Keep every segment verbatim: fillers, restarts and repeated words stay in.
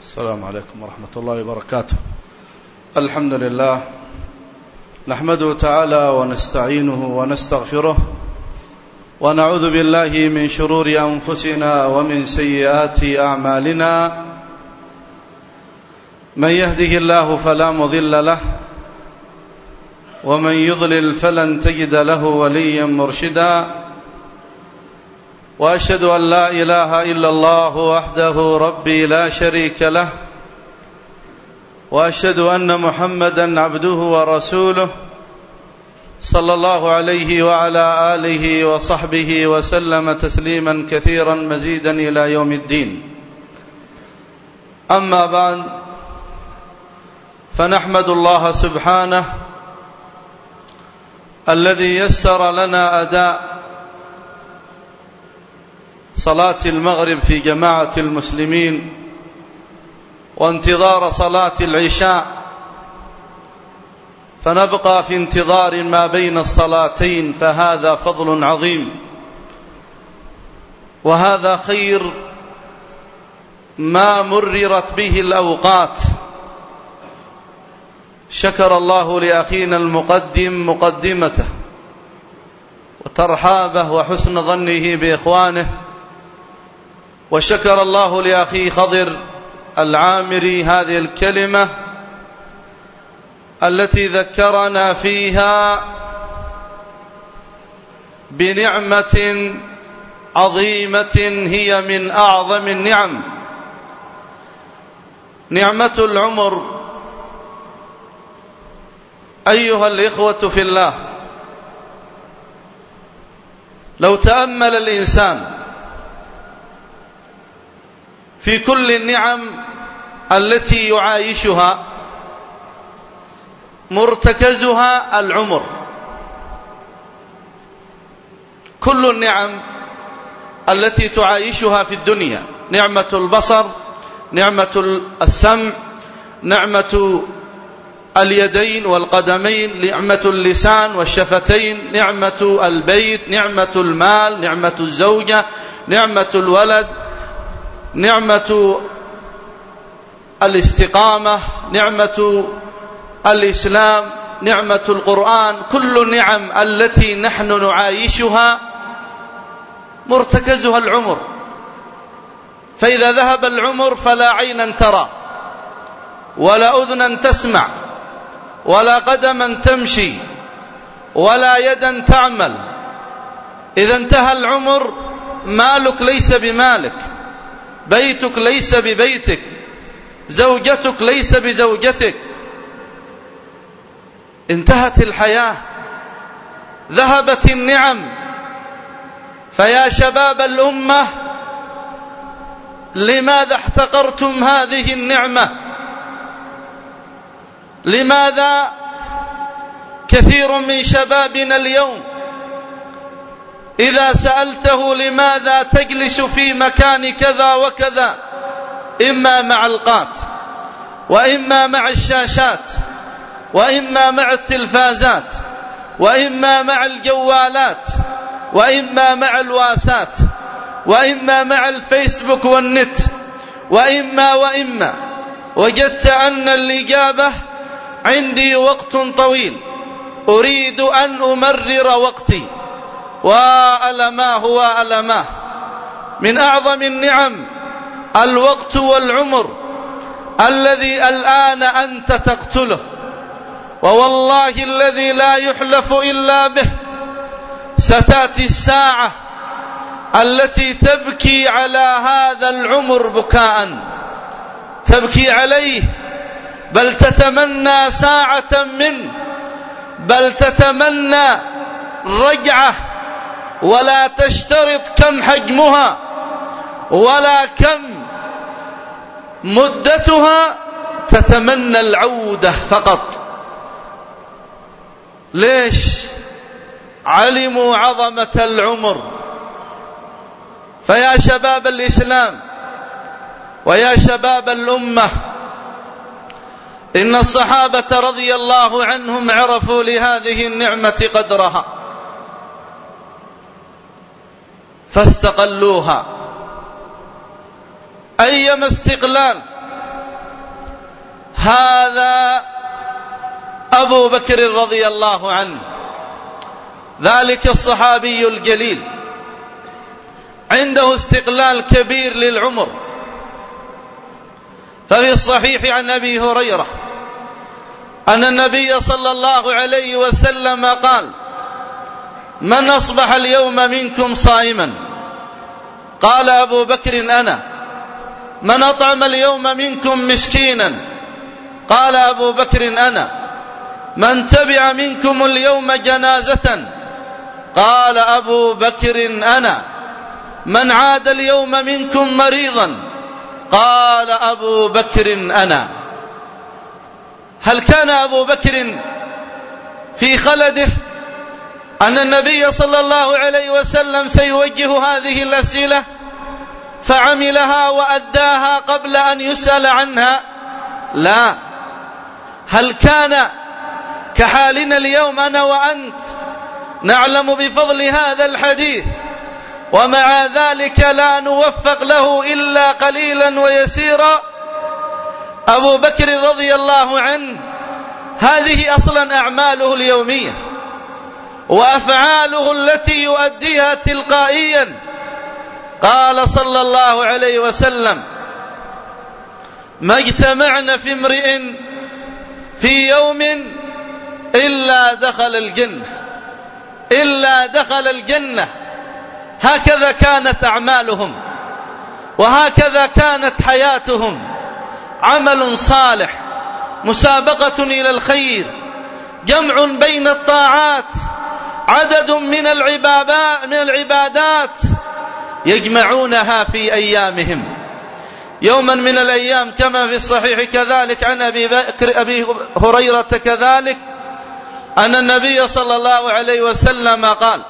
السلام عليكم ورحمة الله وبركاته. الحمد لله نحمده تعالى ونستعينه ونستغفره ونعوذ بالله من شرور أنفسنا ومن سيئات أعمالنا. من يهده الله فلا مضل له ومن يضلل فلن تجد له وليا مرشدا. وأشهد أن لا إله إلا الله وحده ربي لا شريك له، وأشهد أن محمدا عبده ورسوله صلى الله عليه وعلى آله وصحبه وسلم تسليما كثيرا مزيدا إلى يوم الدين. أما بعد، فنحمد الله سبحانه الذي يسر لنا أداء صلاة المغرب في جماعة المسلمين وانتظار صلاة العشاء، فنبقى في انتظار ما بين الصلاتين، فهذا فضل عظيم وهذا خير ما مررت به الأوقات. شكر الله لأخينا المقدم مقدمته وترحابه وحسن ظنه بإخوانه، وشكر الله لأخي خضر العامري هذه الكلمة التي ذكرنا فيها بنعمة عظيمة هي من أعظم النعم، نعمة العمر. أيها الإخوة في الله، لو تأمل الإنسان في كل النعم التي يعايشها مرتكزها العمر. كل النعم التي تعايشها في الدنيا، نعمة البصر، نعمة السمع، نعمة اليدين والقدمين، نعمة اللسان والشفتين، نعمة البيت، نعمة المال، نعمة الزوجة، نعمة الولد، نعمة الاستقامة، نعمة الإسلام، نعمة القرآن. كل النعم التي نحن نعايشها مرتكزها العمر، فإذا ذهب العمر فلا عينا ترى ولا أذنا تسمع ولا قدما تمشي ولا يدا تعمل. إذا انتهى العمر مالك ليس بمالك، بيتك ليس ببيتك، زوجتك ليس بزوجتك، انتهت الحياة، ذهبت النعم. فيا شباب الأمة، لماذا احتقرتم هذه النعمة؟ لماذا كثير من شبابنا اليوم إذا سألته لماذا تجلس في مكان كذا وكذا، إما مع القات وإما مع الشاشات وإما مع التلفازات وإما مع الجوالات وإما مع الواسات وإما مع الفيسبوك والنت وإما وإما وجدت أن الإجابة عندي وقت طويل، أريد أن أمرر وقتي، وألماه وألماه. من أعظم النعم الوقت والعمر الذي الآن أنت تقتله، ووالله الذي لا يحلف إلا به ستأتي الساعة التي تبكي على هذا العمر بكاء، تبكي عليه، بل تتمنى ساعة منه، بل تتمنى رجعة، ولا تشترط كم حجمها ولا كم مدتها، تتمنى العودة فقط. ليش؟ علموا عظمة العمر. فيا شباب الإسلام ويا شباب الأمة، إن الصحابة رضي الله عنهم عرفوا لهذه النعمة قدرها فاستقلوها، أيما استقلال هذا أبو بكر رضي الله عنه، ذلك الصحابي الجليل، عنده استقلال كبير للعمر. ففي الصحيح عن أبي هريرة أن النبي صلى الله عليه وسلم قال: من أصبح اليوم منكم صائما؟ قال أبو بكر: أنا. من أطعم اليوم منكم مسكينا؟ قال أبو بكر: أنا. من تبع منكم اليوم جنازة؟ قال أبو بكر: أنا. من عاد اليوم منكم مريضا؟ قال أبو بكر: أنا. هل كان أبو بكر في خلده أن النبي صلى الله عليه وسلم سيوجه هذه الأسئلة فعملها وأداها قبل أن يسأل عنها؟ لا. هل كان كحالنا اليوم أنا وأنت نعلم بفضل هذا الحديث ومع ذلك لا نوفق له إلا قليلا ويسيرا؟ أبو بكر رضي الله عنه هذه أصلا أعماله اليومية وأفعاله التي يؤديها تلقائيا. قال صلى الله عليه وسلم: ما اجتمعنا في امرئ في يوم إلا دخل الجنة إلا دخل الجنة. هكذا كانت أعمالهم وهكذا كانت حياتهم، عمل صالح، مسابقة إلى الخير، جمع بين الطاعات، عدد من العبادات يجمعونها في أيامهم. يوما من الأيام كما في الصحيح كذلك عن أبي بكر أبي هريرة كذلك أن النبي صلى الله عليه وسلم قال: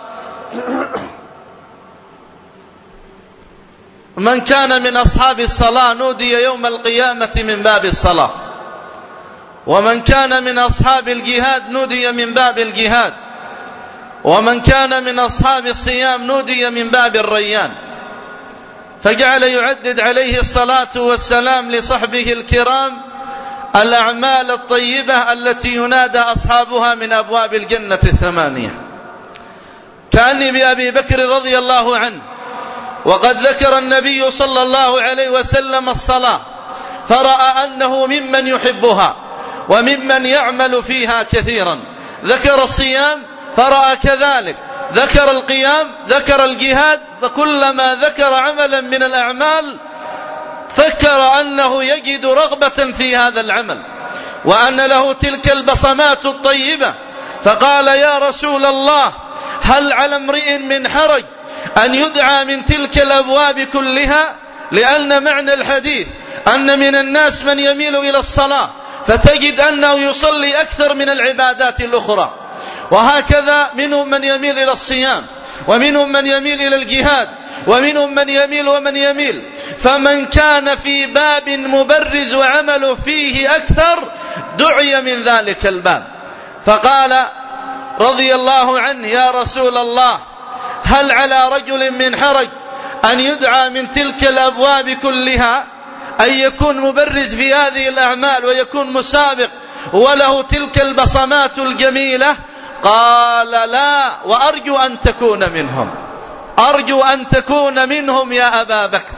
من كان من أصحاب الصلاة نودي يوم القيامة من باب الصلاة، ومن كان من أصحاب الجهاد نودي من باب الجهاد، ومن كان من أصحاب الصيام نودي من باب الريان. فجعل يعدد عليه الصلاة والسلام لصحبه الكرام الأعمال الطيبة التي ينادى أصحابها من أبواب الجنة الثمانية. كأني بأبي بكر رضي الله عنه وقد ذكر النبي صلى الله عليه وسلم الصلاة فرأى أنه ممن يحبها وممن يعمل فيها كثيرا. ذكر الصيام فرأى كذلك، ذكر القيام، ذكر الجهاد، فكلما ذكر عملا من الأعمال فكر أنه يجد رغبة في هذا العمل وأن له تلك البصمات الطيبة. فقال: يا رسول الله، هل على امرئ من حرج أن يدعى من تلك الأبواب كلها؟ لأن معنى الحديث أن من الناس من يميل إلى الصلاة فتجد أنه يصلي أكثر من العبادات الأخرى، وهكذا منهم من يميل إلى الصيام، ومنهم من يميل إلى الجهاد، ومنهم من يميل ومن يميل. فمن كان في باب مبرز وعمل فيه أكثر دعي من ذلك الباب. فقال رضي الله عنه: يا رسول الله، هل على رجل من حرج أن يدعى من تلك الأبواب كلها، أن يكون مبرز في هذه الأعمال ويكون مسابق وله تلك البصمات الجميلة؟ قال: لا، وأرجو أن تكون منهم، أرجو أن تكون منهم يا أبا بكر.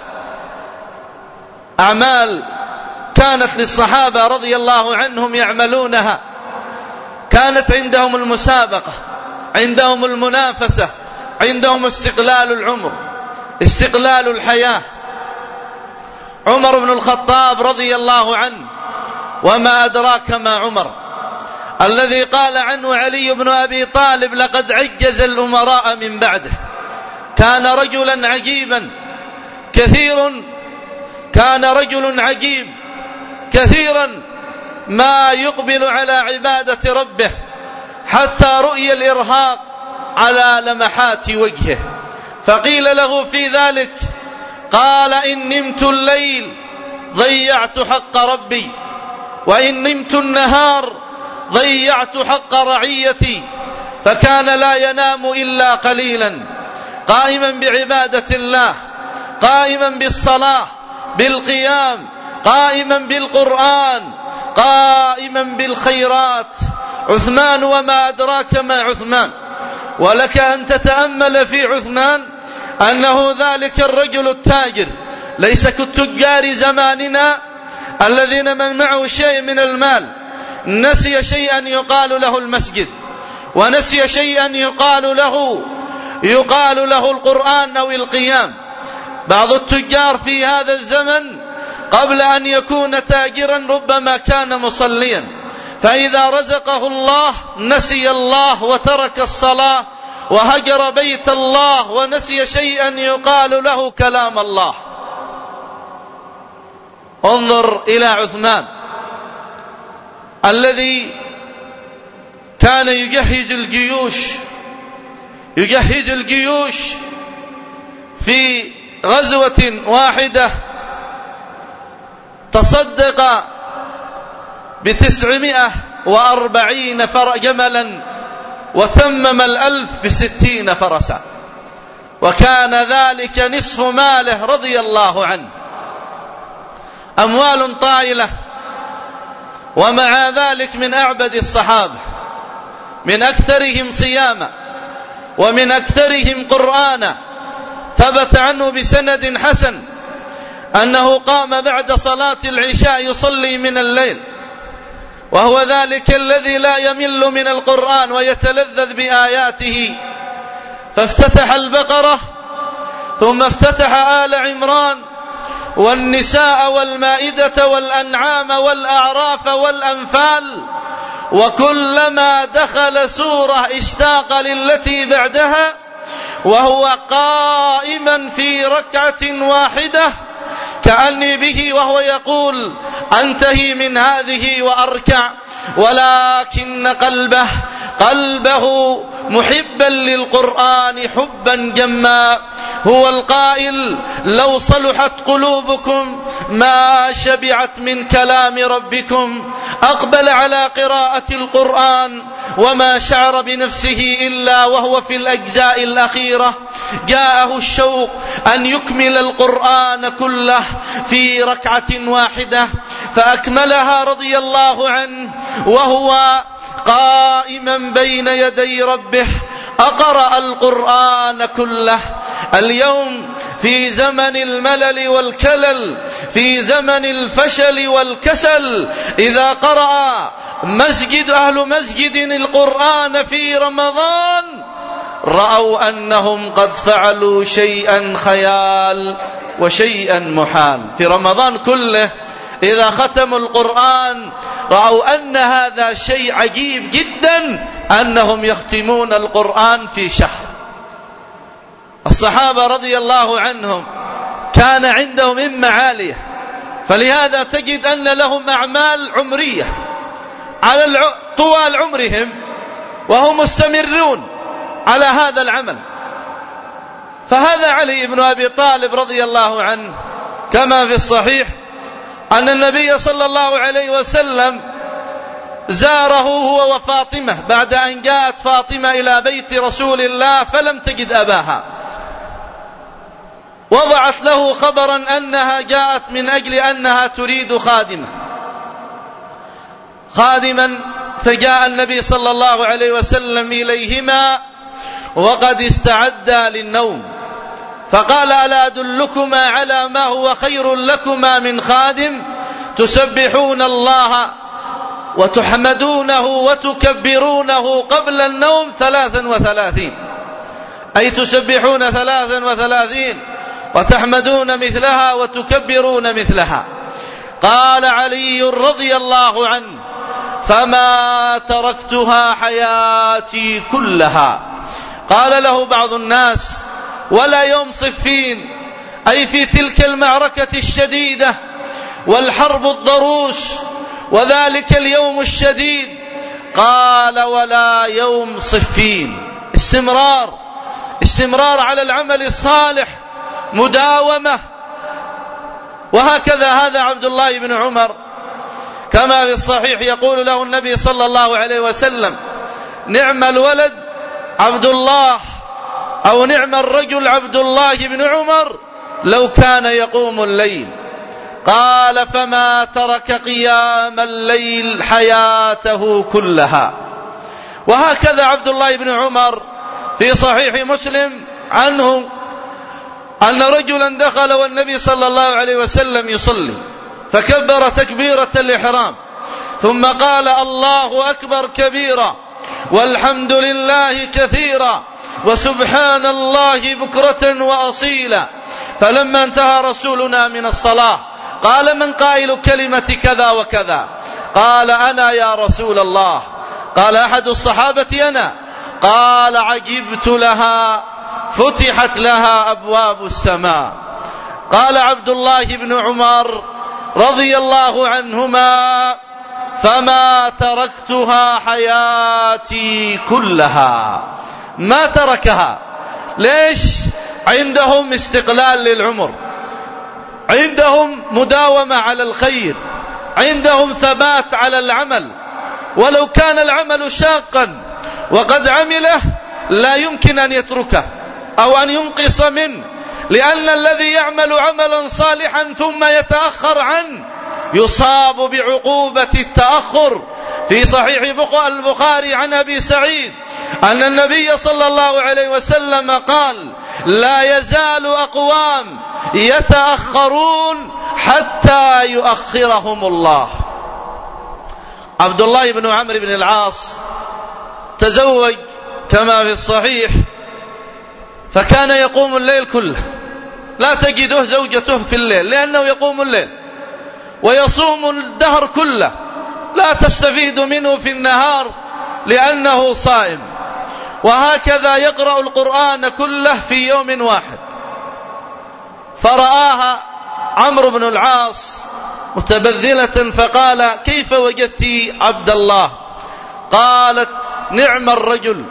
أعمال كانت للصحابة رضي الله عنهم يعملونها، كانت عندهم المسابقة، عندهم المنافسة، عندهم استقلال العمر، استقلال الحياة. عمر بن الخطاب رضي الله عنه، وما أدراك ما عمر، الذي قال عنه علي بن أبي طالب: لقد عجز الأمراء من بعده. كان رجلا عجيبا كثير كان رجل عجيب كثيرا ما يقبل على عبادة ربه حتى رؤي الإرهاق على لمحات وجهه. فقيل له في ذلك قال: إن نمت الليل ضيعت حق ربي، وإن نمت النهار ضيعت حق رعيتي. فكان لا ينام إلا قليلا، قائما بعبادة الله، قائما بالصلاة، بالقيام، قائما بالقرآن، قائما بالخيرات. عثمان وما أدراك ما عثمان، ولك أن تتأمل في عثمان أنه ذلك الرجل التاجر، ليس كالتجار زماننا الذين من معه شيء من المال نسي شيئا يقال له المسجد، ونسي شيئا يقال له يقال له القرآن أو القيام. بعض التجار في هذا الزمن قبل أن يكون تاجرا ربما كان مصليا، فإذا رزقه الله نسي الله وترك الصلاة وهجر بيت الله ونسي شيئا يقال له كلام الله. انظر إلى عثمان الذي كان يجهز الجيوش يجهز الجيوش في غزوة واحدة، تصدق بتسعمائة وأربعين جملا وتمم الألف بستين فرسا، وكان ذلك نصف ماله رضي الله عنه، أموال طائلة. ومع ذلك من أعبد الصحابة، من أكثرهم صياما ومن أكثرهم قرآنا. ثبت عنه بسند حسن أنه قام بعد صلاة العشاء يصلي من الليل، وهو ذلك الذي لا يمل من القرآن ويتلذذ بآياته، فافتتح البقرة ثم افتتح آل عمران والنساء والمائدة والأنعام والأعراف والأنفال، وكلما دخل سورة اشتاق للتي بعدها، وهو قائما في ركعة واحدة كأني به وهو يقول أنتهي من هذه وأركع، ولكن قلبه قلبه محبا للقرآن حبا جما. هو القائل لو صلحت قلوبكم ما شبعت من كلام ربكم. أقبل على قراءة القرآن وما شعر بنفسه إلا وهو في الأجزاء الأخيرة جاءه الشوق أن يكمل القرآن كله في ركعة واحدة، فأكملها رضي الله عنه وهو قائما بين يدي ربه، أقرأ القرآن كله. اليوم في زمن الملل والكلل، في زمن الفشل والكسل، إذا قرأ مسجد أهل مسجد القرآن في رمضان رأوا أنهم قد فعلوا شيئا خيال وشيئا محال. في رمضان كله إذا ختموا القرآن رأوا أن هذا شيء عجيب جدا أنهم يختمون القرآن في شهر. الصحابة رضي الله عنهم كان عندهم همة عالية، فلهذا تجد أن لهم أعمال عمرية على الع... طوال عمرهم وهم مستمرون على هذا العمل. فهذا علي بن أبي طالب رضي الله عنه كما في الصحيح أن النبي صلى الله عليه وسلم زاره هو وفاطمة بعد أن جاءت فاطمة إلى بيت رسول الله فلم تجد أباها، وضعت له خبرا أنها جاءت من أجل أنها تريد خادمة خادما فجاء النبي صلى الله عليه وسلم إليهما وقد استعدا للنوم، فقال ألا أدلكما على ما هو خير لكما من خادم تسبحون الله وتحمدونه وتكبرونه قبل النوم ثلاثا وثلاثين، أي تسبحون ثلاثا وثلاثين وتحمدون مثلها وتكبرون مثلها. قال علي رضي الله عنه فما تركتها حياتي كلها. قال له بعض الناس ولا يوم صفين، أي في تلك المعركة الشديدة والحرب الضروس وذلك اليوم الشديد، قال ولا يوم صفين، استمرار استمرار على العمل الصالح، مداومة. وهكذا هذا عبد الله بن عمر كما في الصحيح يقول له النبي صلى الله عليه وسلم نعم الولد عبد الله أو نعم الرجل عبد الله بن عمر لو كان يقوم الليل. قال فما ترك قيام الليل حياته كلها. وهكذا عبد الله بن عمر في صحيح مسلم عنه أن رجلا دخل والنبي صلى الله عليه وسلم يصلي فكبر تكبيرة الإحرام ثم قال الله أكبر كبيرا والحمد لله كثيرا وسبحان الله بكرة وأصيلا. فلما انتهى رسولنا من الصلاة قال من قائل كلمة كذا وكذا؟ قال أنا يا رسول الله. قال أحد الصحابة أنا. قال عجبت لها فتحت لها أبواب السماء. قال عبد الله بن عمر رضي الله عنهما فما تركتها حياتي كلها. ما تركها. ليش؟ عندهم استقلال للعمر، عندهم مداومة على الخير، عندهم ثبات على العمل، ولو كان العمل شاقا وقد عمله لا يمكن أن يتركه أو أن ينقص منه، لأن الذي يعمل عملا صالحا ثم يتأخر عنه يصاب بعقوبة التأخر. في صحيح البخاري عن أبي سعيد أن النبي صلى الله عليه وسلم قال لا يزال أقوام يتأخرون حتى يؤخرهم الله. عبد الله بن عمرو بن العاص تزوج كما في الصحيح، فكان يقوم الليل كله، لا تجده زوجته في الليل لأنه يقوم الليل، ويصوم الدهر كله، لا تستفيد منه في النهار لأنه صائم. وهكذا يقرأ القرآن كله في يوم واحد. فرآها عمرو بن العاص متبذلة فقال كيف وجدت عبد الله؟ قالت نعم الرجل،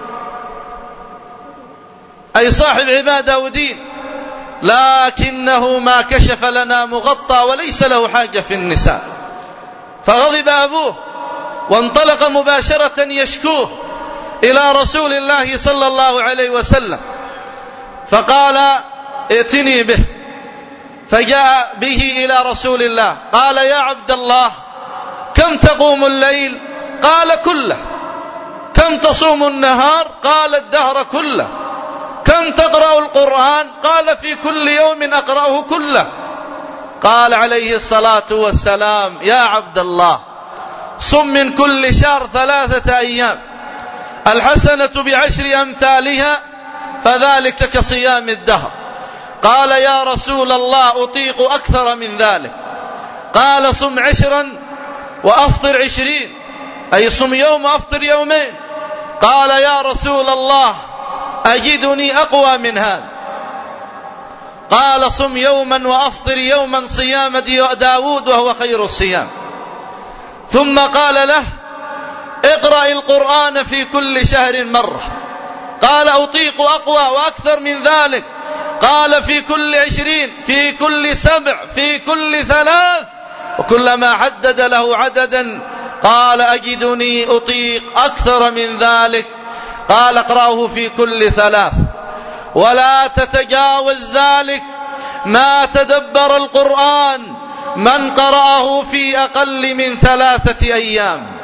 أي صاحب عبادة ودين، لكنه ما كشف لنا مغطى وليس له حاجة في النساء. فغضب أبوه وانطلق مباشرة يشكوه إلى رسول الله صلى الله عليه وسلم، فقال ائتني به. فجاء به إلى رسول الله قال يا عبد الله كم تقوم الليل؟ قال كله. كم تصوم النهار؟ قال الدهر كله. كم تقرأ القرآن؟ قال في كل يوم أقرأه كله. قال عليه الصلاة والسلام يا عبد الله صم من كل شهر ثلاثة أيام، الحسنة بعشر أمثالها فذلك كصيام الدهر. قال يا رسول الله أطيق أكثر من ذلك. قال صم عشرا وأفطر عشرين، أي صم يوم وأفطر يومين. قال يا رسول الله أجدني أقوى من هذا. قال صم يوما وأفطر يوما صيام داود وهو خير الصيام. ثم قال له اقرأ القرآن في كل شهر مرة. قال أطيق أقوى وأكثر من ذلك. قال في كل عشرين، في كل سبع، في كل ثلاث، وكلما حدد له عددا قال أجدني أطيق أكثر من ذلك. قال اقرأه في كل ثلاث ولا تتجاوز ذلك. ما تدبر القرآن من قرأه في أقل من ثلاثة أيام.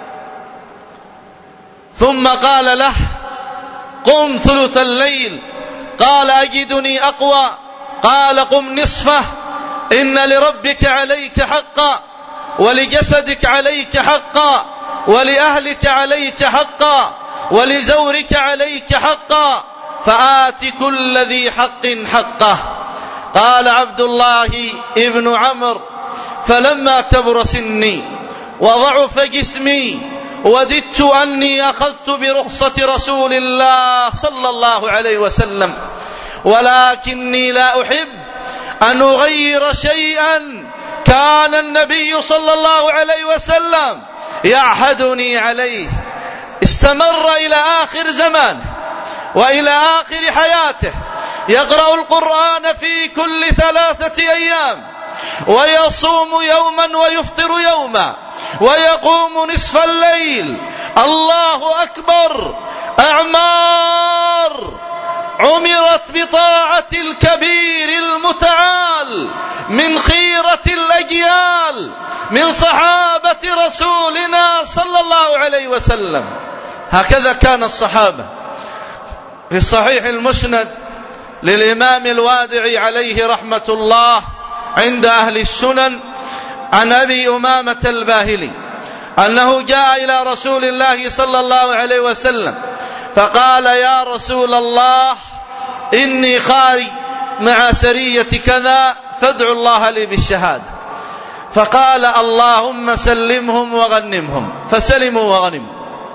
ثم قال له قم ثلث الليل. قال أجدني أقوى. قال قم نصفه. إن لربك عليك حقا ولجسدك عليك حقا ولأهلك عليك حقا ولزورك عليك حقا فآت كل ذي حق حقه. قال عبد الله ابن عمرو فلما كبر سني وضعف جسمي وددت أني أخذت برخصة رسول الله صلى الله عليه وسلم، ولكني لا أحب أن أغير شيئا كان النبي صلى الله عليه وسلم يعهدني عليه. استمر إلى آخر زمانه وإلى آخر حياته يقرأ القرآن في كل ثلاثة أيام، ويصوم يوما ويفطر يوما، ويقوم نصف الليل. الله أكبر. أعمار عمرت بطاعة الكبير المتعال من خيرة الأجيال من صحابة رسولنا صلى الله عليه وسلم. هكذا كان الصحابة. في الصحيح المسند للإمام الوادعي عليه رحمة الله عند أهل السنن عن أبي أمامة الباهلي أنه جاء إلى رسول الله صلى الله عليه وسلم فقال: يا رسول الله، إني خارج مع سرية كذا فادعوا الله لي بالشهادة. فقال: اللهم سلمهم وغنمهم، فسلموا وغنموا.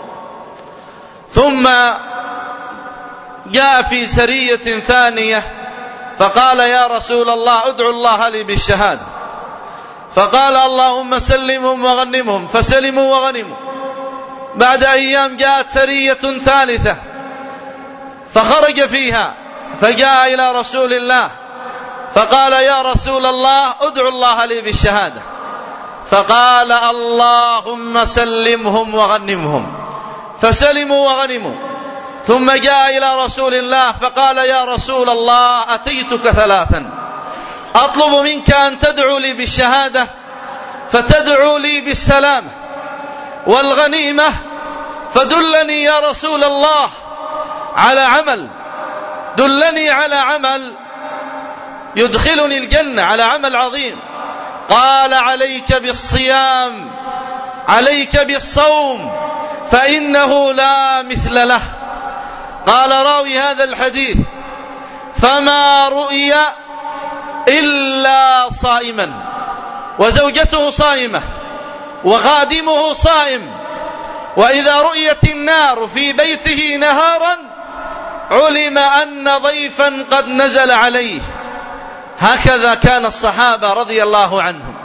ثم جاء في سرية ثانية فقال: يا رسول الله، ادعوا الله لي بالشهادة. فقال: اللهم سلمهم وغنمهم، فسلموا وغنموا. بعد أيام جاءت سرية ثالثة فخرج فيها فجاء إلى رسول الله فقال: يا رسول الله، ادعوا الله لي بالشهادة. فقال: اللهم سلمهم وغنمهم، فسلموا وغنموا. ثم جاء إلى رسول الله فقال: يا رسول الله، أتيتك ثلاثا أطلب منك أن تدعو لي بالشهادة، فتدعو لي بالسلامة والغنيمة، فدلني يا رسول الله على عمل، دلني على عمل يدخلني الجنة، على عمل عظيم. قال: عليك بالصيام، عليك بالصوم، فإنه لا مثل له. قال راوي هذا الحديث: فما رؤي إلا صائما، وزوجته صائمة، وخادمه صائم، وإذا رؤيت النار في بيته نهارا علم أن ضيفا قد نزل عليه. هكذا كان الصحابة رضي الله عنهم،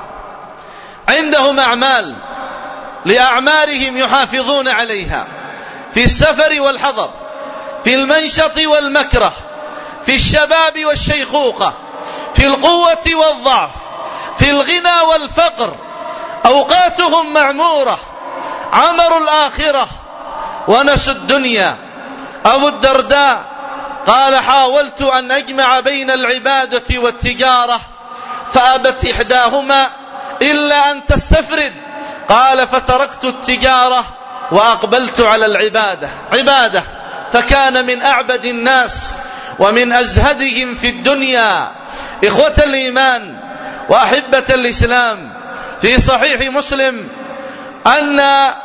عندهم أعمال لأعمارهم يحافظون عليها في السفر والحضر، في المنشط والمكره، في الشباب والشيخوخة، في القوة والضعف، في الغنى والفقر. أوقاتهم معمورة، عمروا الآخرة ونسوا الدنيا. أبو الدرداء قال: حاولت أن أجمع بين العبادة والتجارة فأبت إحداهما إلا أن تستفرد. قال: فتركت التجارة وأقبلت على العبادة. عبادة، فكان من أعبد الناس ومن أزهدهم في الدنيا. إخوة الإيمان وأحبة الإسلام، في صحيح مسلم أن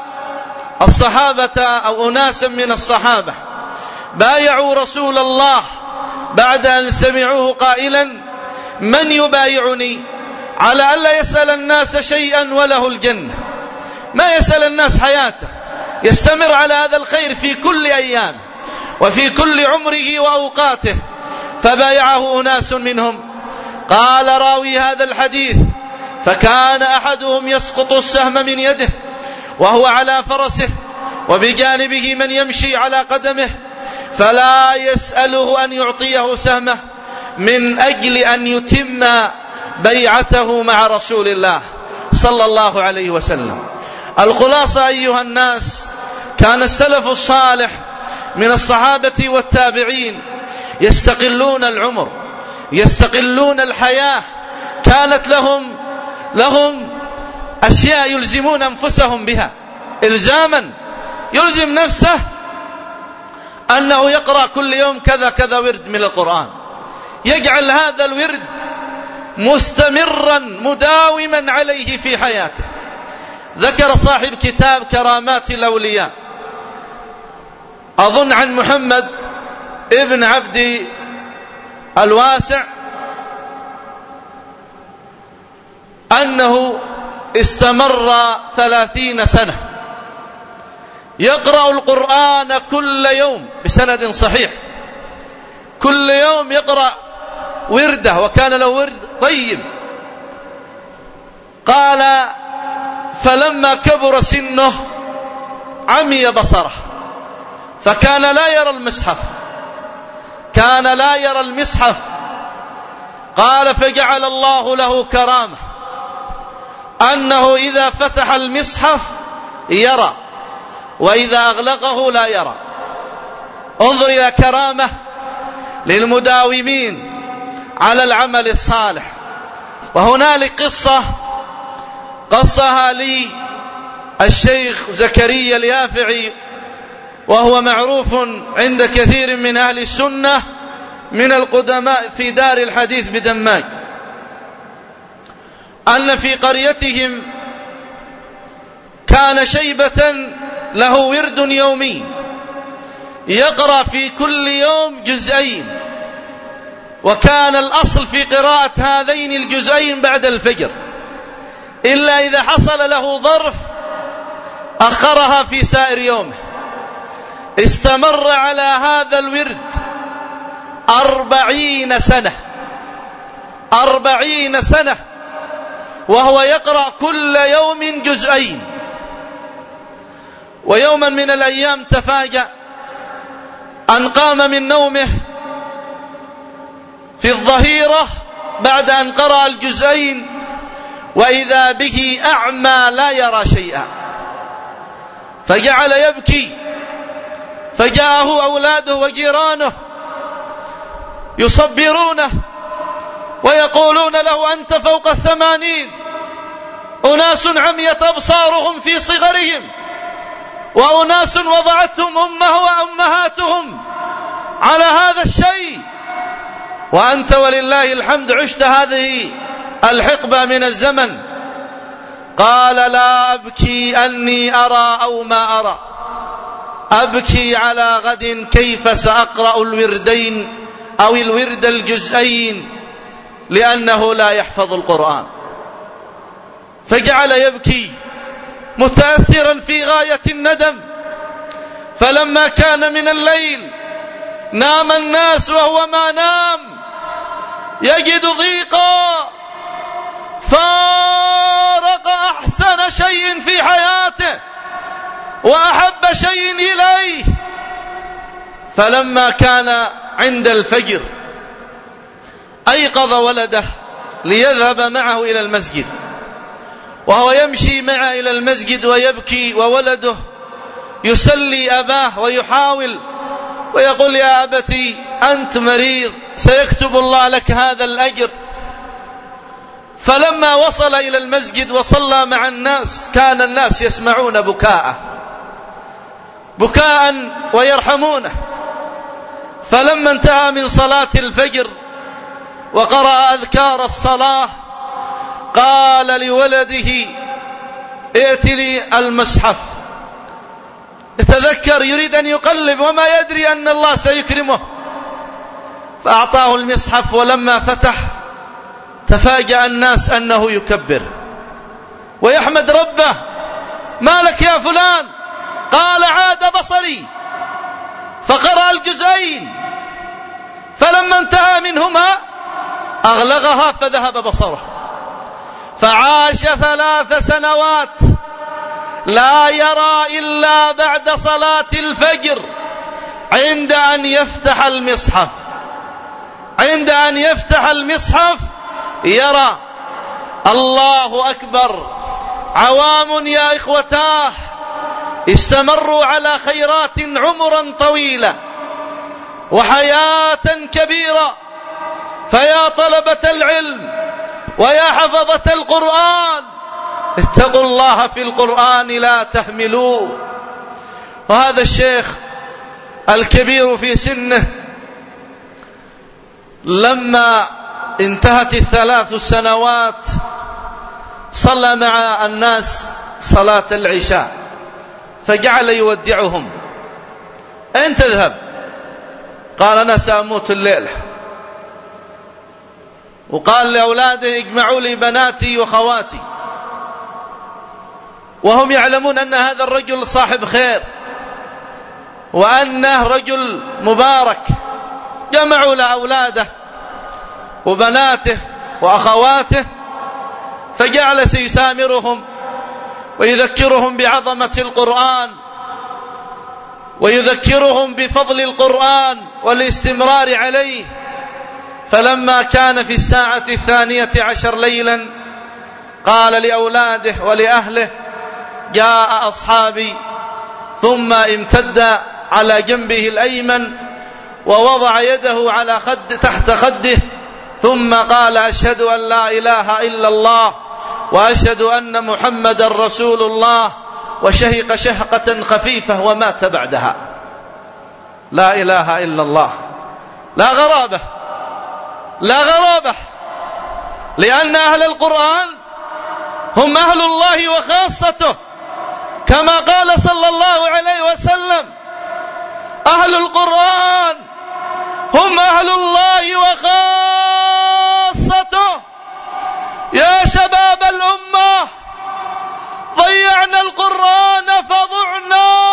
الصحابة أو أناسا من الصحابة بايعوا رسول الله بعد أن سمعوه قائلا: من يبايعني على ألا يسأل الناس شيئا وله الجنة؟ ما يسأل الناس حياته، يستمر على هذا الخير في كل أيام وفي كل عمره وأوقاته. فبايعه أناس منهم. قال راوي هذا الحديث: فكان أحدهم يسقط السهم من يده وهو على فرسه، وبجانبه من يمشي على قدمه، فلا يسأله أن يعطيه سهمه من أجل أن يتم بيعته مع رسول الله صلى الله عليه وسلم. الخلاصة أيها الناس، كان السلف الصالح من الصحابة والتابعين يستقلون العمر، يستقلون الحياة. كانت لهم لهم أشياء يلزمون أنفسهم بها إلزاما. يلزم نفسه أنه يقرأ كل يوم كذا كذا ورد من القرآن، يجعل هذا الورد مستمرا مداوما عليه في حياته. ذكر صاحب كتاب كرامات الأولياء، أظن عن محمد ابن عبد الواسع، أنه استمر ثلاثين سنة يقرأ القرآن كل يوم بسند صحيح، كل يوم يقرأ ورده، وكان له ورد طيب. قال: فلما كبر سنه عمي بصره، فكان لا يرى المصحف، كان لا يرى المصحف. قال: فجعل الله له كرامة أنه إذا فتح المصحف يرى، وإذا أغلقه لا يرى. انظر إلى كرامة للمداومين على العمل الصالح. وهنالك قصة قصها لي الشيخ زكريا اليافعي، وهو معروف عند كثير من أهل السنة من القدماء في دار الحديث بدماج، أن في قريتهم كان شيبة له ورد يومي يقرأ في كل يوم جزئين، وكان الأصل في قراءة هذين الجزئين بعد الفجر، إلا إذا حصل له ظرف أخرها في سائر يومه. استمر على هذا الورد أربعين سنة أربعين سنة وهو يقرأ كل يوم جزئين. ويوما من الأيام تفاجأ أن قام من نومه في الظهيرة بعد أن قرأ الجزئين، وإذا به أعمى لا يرى شيئا، فجعل يبكي. فجاءه أولاده وجيرانه يصبرونه ويقولون له: أنت فوق الثمانين، أناس عميت أبصارهم في صغرهم، وأناس وضعتهم أمه وأمهاتهم على هذا الشيء، وأنت ولله الحمد عشت هذه الحقبة من الزمن. قال: لا أبكي أني أرى أو ما أرى، أبكي على غد كيف سأقرأ الوردين أو الورد الجزئين، لأنه لا يحفظ القرآن. فجعل يبكي متأثرا في غاية الندم. فلما كان من الليل نام الناس وهو ما نام، يجد ضيقا، فارق أحسن شيء في حياته وأحب شيء إليه. فلما كان عند الفجر أيقظ ولده ليذهب معه إلى المسجد، وهو يمشي معه إلى المسجد ويبكي، وولده يسلي أباه ويحاول ويقول: يا أبتي أنت مريض، سيكتب الله لك هذا الأجر. فلما وصل إلى المسجد وصلى مع الناس كان الناس يسمعون بكاءه بكاء ويرحمونه. فلما انتهى من صلاة الفجر وقرأ أذكار الصلاة قال لولده: ائت لي المصحف. يتذكر، يريد أن يقلب وما يدري أن الله سيكرمه، فأعطاه المصحف. ولما فتح تفاجأ الناس أنه يكبر ويحمد ربه. ما لك يا فلان؟ قال: عاد بصري، فقرأ الجزئين، فلما انتهى منهما أغلقها فذهب بصره. فعاش ثلاث سنوات لا يرى إلا بعد صلاة الفجر، عند أن يفتح المصحف عند أن يفتح المصحف يرى. الله أكبر. عوام يا إخوتاه استمروا على خيرات عمرا طويلة وحياة كبيرة. فيا طلبة العلم ويا حفظة القرآن، اتقوا الله في القرآن لا تهملوه. وهذا الشيخ الكبير في سنه لما انتهت الثلاث سنوات صلى مع الناس صلاة العشاء، فجعل يودعهم: أين تذهب؟ قال: أنا سأموت الليلة. وقال لأولاده: اجمعوا لي بناتي وخواتي، وهم يعلمون أن هذا الرجل صاحب خير وأنه رجل مبارك. جمعوا لأولاده وبناته وأخواته، فجعل سيسامرهم ويذكرهم بعظمة القرآن ويذكرهم بفضل القرآن والاستمرار عليه. فلما كان في الساعة الثانية عشر ليلا قال لأولاده ولأهله: جاء أصحابي، ثم امتد على جنبه الأيمن ووضع يده على خد تحت خده ثم قال أشهد أن لا إله إلا الله وأشهد أن محمدا رسول الله، وشهق شهقة خفيفة ومات بعدها. لا إله إلا الله. لا غرابة، لا غرابة، لأن أهل القرآن هم أهل الله وخاصته، كما قال صلى الله عليه وسلم: أهل القرآن هم أهل الله وخاصته. يا شباب الأمة، ضيعنا القرآن فضعنا،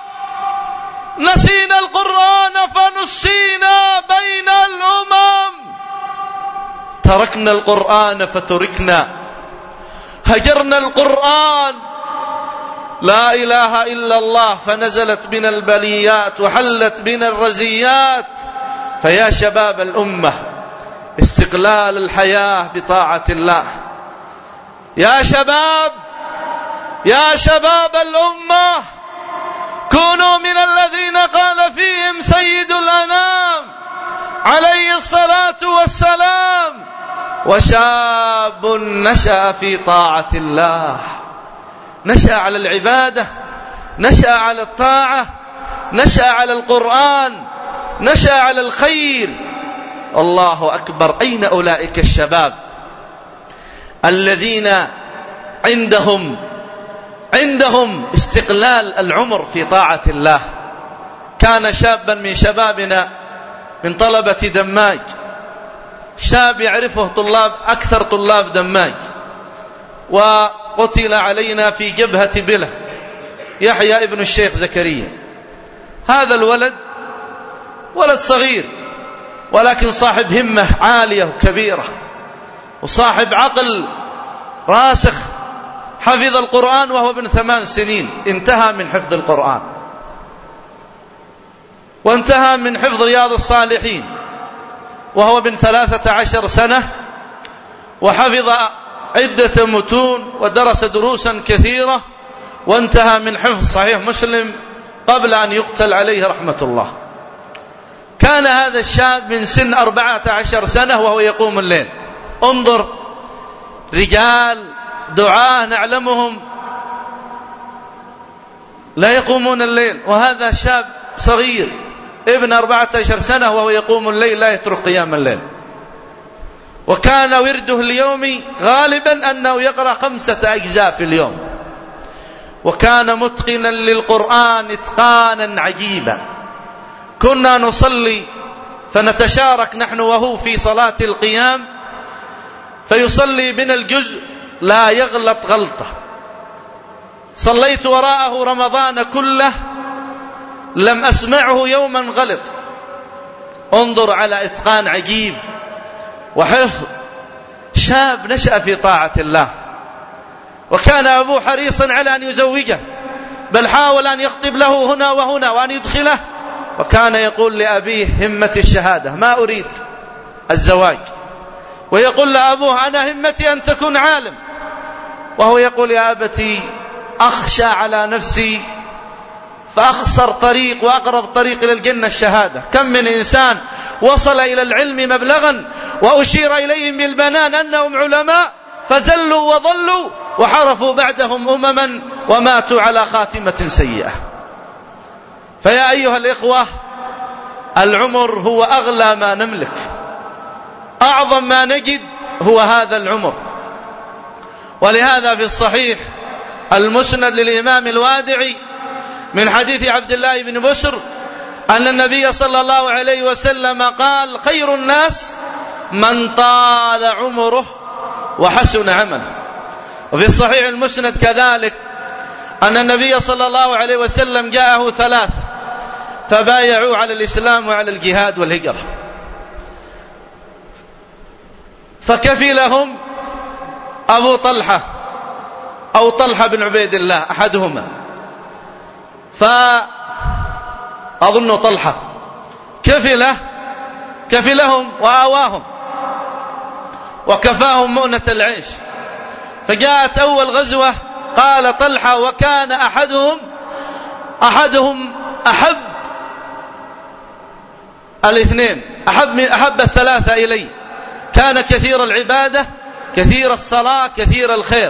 نسينا القرآن فنسينا بين الأمم، تركنا القرآن فتركنا، هجرنا القرآن. لا إله إلا الله فنزلت بنا البليات وحلت بنا الرزيات. فيا شباب الأمة، استقلال الحياة بطاعة الله. يا شباب، يا شباب الأمة، كونوا من الذين قال فيهم سيد الأنام عليه الصلاة والسلام: وشاب نشأ في طاعة الله. نشأ على العبادة، نشأ على الطاعة، نشأ على القرآن، نشأ على الخير. الله أكبر. أين أولئك الشباب الذين عندهم عندهم استقلال العمر في طاعة الله؟ كان شابا من شبابنا من طلبة دماج، شاب يعرفه طلاب أكثر طلاب دماج، وقتل علينا في جبهة بله، يحيى ابن الشيخ زكريا. هذا الولد ولد صغير، ولكن صاحب همة عالية وكبيرة، وصاحب عقل راسخ، حفظ القرآن وهو ابن ثمان سنين، انتهى من حفظ القرآن، وانتهى من حفظ رياض الصالحين وهو ابن ثلاثة عشر سنة، وحفظ عدة متون ودرس دروسا كثيرة، وانتهى من حفظ صحيح مسلم قبل أن يقتل عليه رحمة الله. كان هذا الشاب من سن أربعة عشر سنة وهو يقوم الليل. انظر، رجال دعاة نعلمهم لا يقومون الليل، وهذا شاب صغير ابن أربعة عشر سنة وهو يقوم الليل، لا يترك قيام الليل. وكان ورده اليومي غالبا أنه يقرأ خمسة أجزاء في اليوم، وكان متقنا للقرآن إتقانا عجيبا. كنا نصلي فنتشارك نحن وهو في صلاة القيام، فيصلي بنا الجزء لا يغلط غلطة. صليت وراءه رمضان كله لم أسمعه يوما غلط. انظر على إتقان عجيب وحفظ. شاب نشأ في طاعة الله، وكان أبوه حريصا على أن يزوجه، بل حاول أن يخطب له هنا وهنا وأن يدخله، وكان يقول لأبيه: همة الشهادة، ما أريد الزواج. ويقول لأبوه: أنا همتي أن تكون عالم. وهو يقول: يا أبتي، أخشى على نفسي فأخسر طريق وأقرب طريق إلى الجنة الشهادة. كم من إنسان وصل إلى العلم مبلغا وأشير إليهم بالبنان أنهم علماء، فزلوا وضلوا وحرفوا بعدهم أمما وماتوا على خاتمة سيئة. فيا أيها الإخوة، العمر هو أغلى ما نملك، أعظم ما نجد هو هذا العمر. ولهذا في الصحيح المسند للإمام الوادعي من حديث عبد الله بن بسر أن النبي صلى الله عليه وسلم قال: خير الناس من طال عمره وحسن عمله. وفي الصحيح المسند كذلك أن النبي صلى الله عليه وسلم جاءه ثلاث فبايعوا على الإسلام وعلى الجهاد والهجرة، فكفلهم أبو طلحة أو طلحة بن عبيد الله أحدهما، فأظن طلحة كفله كفلهم وآواهم وكفاهم مؤنة العيش. فجاءت أول غزوة قال طلحة: وكان أحدهم أحدهم أحب الاثنين، أحب, من أحب الثلاثة إلي. كان كثير العبادة، كثير الصلاة، كثير الخير.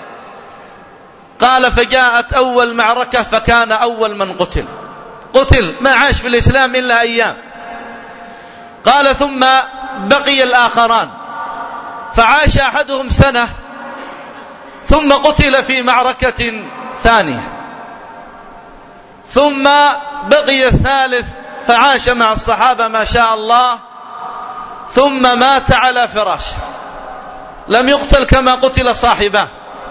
قال فجاءت أول معركة فكان أول من قتل قتل ما عاش في الإسلام إلا أيام. قال ثم بقي الآخران، فعاش أحدهم سنة ثم قتل في معركة ثانية، ثم بقي الثالث فعاش مع الصحابة ما شاء الله، ثم مات على فراشه، لم يقتل كما قتل صاحبه.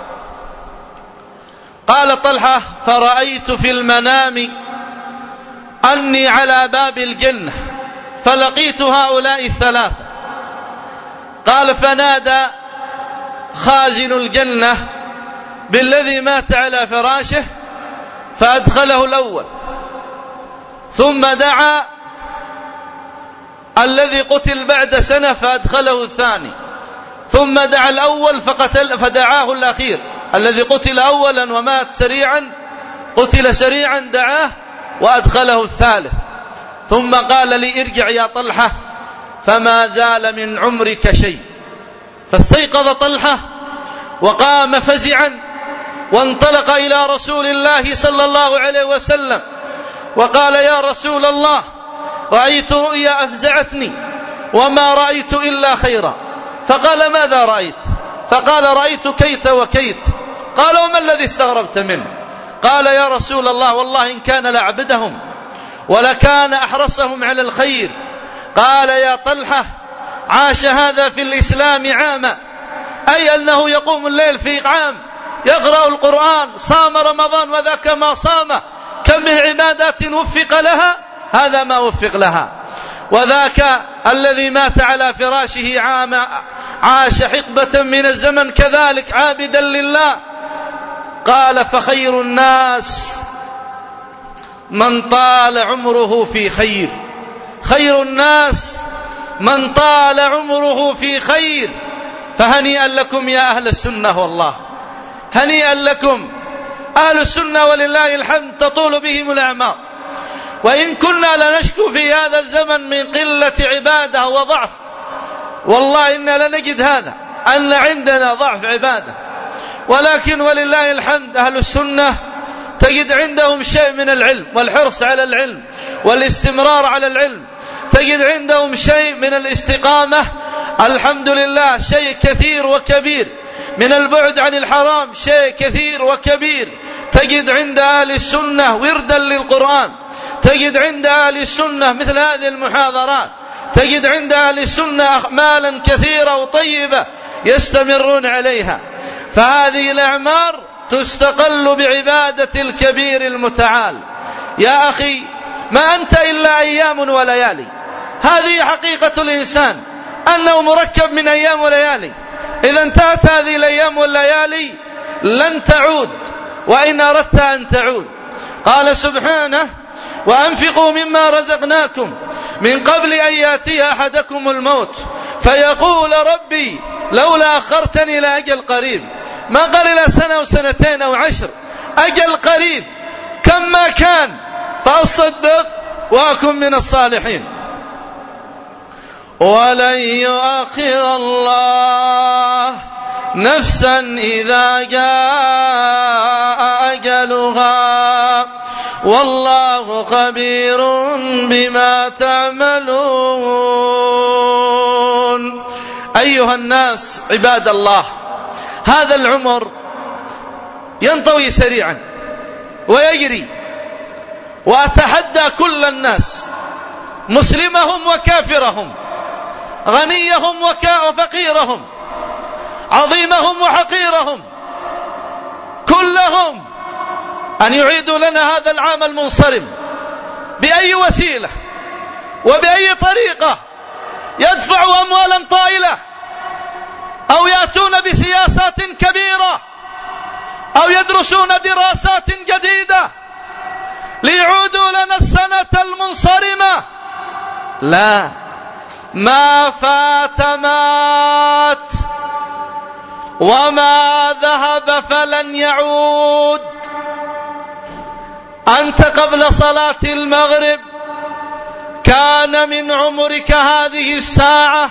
قال طلحة فرأيت في المنام أني على باب الجنة فلقيت هؤلاء الثلاثة. قال فنادى خازن الجنة بالذي مات على فراشه فأدخله الأول، ثم دعا الذي قتل بعد سنة فأدخله الثاني، ثم دعا الأول فقتل فدعاه الأخير الذي قتل أولا ومات سريعا، قتل سريعا، دعاه وأدخله الثالث. ثم قال لي ارجع يا طلحة فما زال من عمرك شيء. فاستيقظ طلحة وقام فزعا وانطلق إلى رسول الله صلى الله عليه وسلم وقال يا رسول الله رأيت رؤيا أفزعتني وما رأيت إلا خيرا. فقال ماذا رأيت؟ فقال رأيت كيت وكيت. قال وما الذي استغربت منه؟ قال يا رسول الله والله إن كان لعبدهم ولكان أحرصهم على الخير. قال يا طلحة عاش هذا في الإسلام عاما، أي أنه يقوم الليل في عام، يقرأ القرآن، صام رمضان وذاك ما صام، كم من عبادات وفق لها، هذا ما وفق لها. وذاك الذي مات على فراشه عام عاش حقبة من الزمن كذلك عابدا لله. قال فخير الناس من طال عمره في خير، خير الناس من طال عمره في خير. فهنيئا لكم يا أهل السنة، والله هنيئا لكم أهل السنة ولله الحمد تطول بهم الأعمار. وإن كنا لنشكو في هذا الزمن من قلة عبادة وضعف، والله إنا لنجد هذا أن عندنا ضعف عبادة، ولكن ولله الحمد أهل السنة تجد عندهم شيء من العلم والحرص على العلم والاستمرار على العلم، تجد عندهم شيء من الاستقامة الحمد لله، شيء كثير وكبير من البعد عن الحرام، شيء كثير وكبير. تجد عند أهل السنة وردا للقرآن، تجد عند أهل السنة مثل هذه المحاضرات، تجد عند أهل السنة أعمالا كثيرة وطيبة يستمرون عليها. فهذه الأعمار تستقل بعبادة الكبير المتعال. يا أخي ما أنت إلا أيام وليالي، هذه حقيقة الإنسان أنه مركب من أيام وليالي. إذا انتهت هذه الأيام والليالي لن تعود، وإن أردت أن تعود. قال سبحانه وأنفقوا مما رزقناكم من قبل أن يأتي أحدكم الموت فيقول ربي لولا أخرتني إلى أجل قريب. ما قال إلى سنة وسنتين أو عشر، أجل قريب كم ما كان، فأصدق وأكن من الصالحين. ولن يؤخر الله نفسا إذا جاء أجلها والله خبير بما تعملون. أيها الناس عباد الله، هذا العمر ينطوي سريعا ويجري، وأتحدى كل الناس مسلمهم وكافرهم، غنيهم وفقيرهم، عظيمهم وحقيرهم، كلهم أن يعيدوا لنا هذا العام المنصرم بأي وسيلة وبأي طريقة، يدفعوا أموالا طائلة أو يأتون بسياسات كبيرة أو يدرسون دراسات جديدة ليعودوا لنا السنة المنصرمة. لا، ما فات مات وما ذهب فلن يعود. أنت قبل صلاة المغرب كان من عمرك هذه الساعة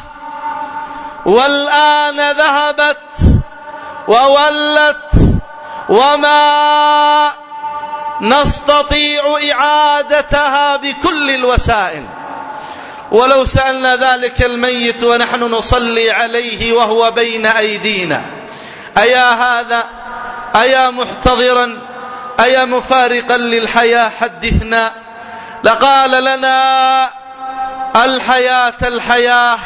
والآن ذهبت وولت وما نستطيع إعادتها بكل الوسائل. ولو سألنا ذلك الميت ونحن نصلي عليه وهو بين أيدينا: أيا هذا، أيا محتضرا، أيا مفارقا للحياة، حدثنا، لقال لنا: الحياة الحياة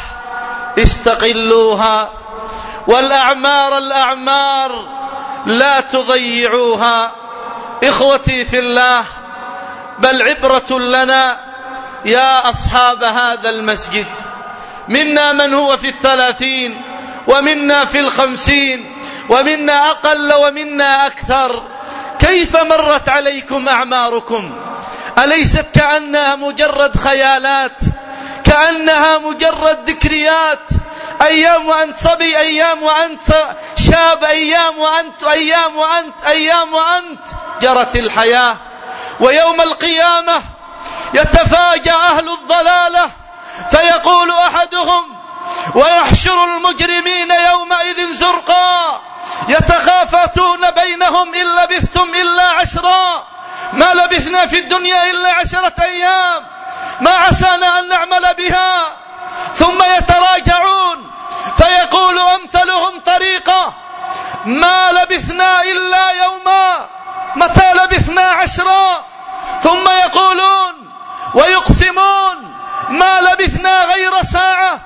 استقلوها، والأعمار الأعمار لا تضيعوها. إخوتي في الله، بل عبرة لنا يا أصحاب هذا المسجد، منا من هو في الثلاثين ومنا في الخمسين ومنا أقل ومنا أكثر. كيف مرت عليكم أعماركم؟ أليست كأنها مجرد خيالات، كأنها مجرد ذكريات؟ أيام وأنت صبي، أيام وأنت شاب، أيام وأنت أيام وأنت أيام وأنت جرت الحياة. ويوم القيامة يتفاجأ أهل الضلالة فيقول أحدهم: ويحشر المجرمين يومئذ زرقا يتخافتون بينهم: إن لبثتم إلا عشرا، ما لبثنا في الدنيا إلا عشرة أيام، ما عسانا أن نعمل بها. ثم يتراجعون فيقول أمثلهم طريقة: ما لبثنا إلا يوما، متى لبثنا عشرا؟ ثم يقولون ويقسمون: ما لبثنا غير ساعة.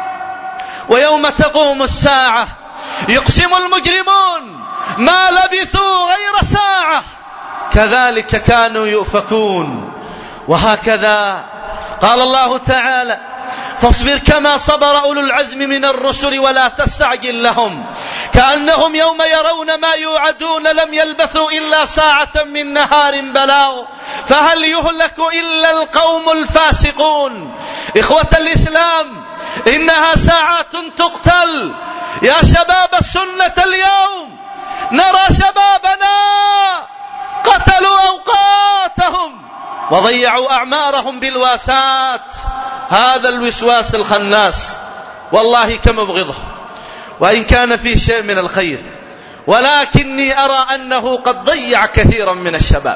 ويوم تقوم الساعة يقسم المجرمون: ما لبثوا غير ساعة. كذلك كانوا يؤفكون. وهكذا قال الله تعالى: فاصبر كما صبر أولو العزم من الرسل ولا تستعجل لهم كأنهم يوم يرون ما يوعدون لم يلبثوا إلا ساعة من نهار بلاغ فهل يهلك إلا القوم الفاسقون. إخوة الإسلام، إنها ساعات تقتل. يا شباب السنة اليوم نرى شبابنا قتلوا أوقاتهم وضيعوا أعمارهم بالواسات. هذا الوسواس الخناس والله كم أبغضه، وإن كان فيه شيء من الخير، ولكني أرى أنه قد ضيع كثيرا من الشباب.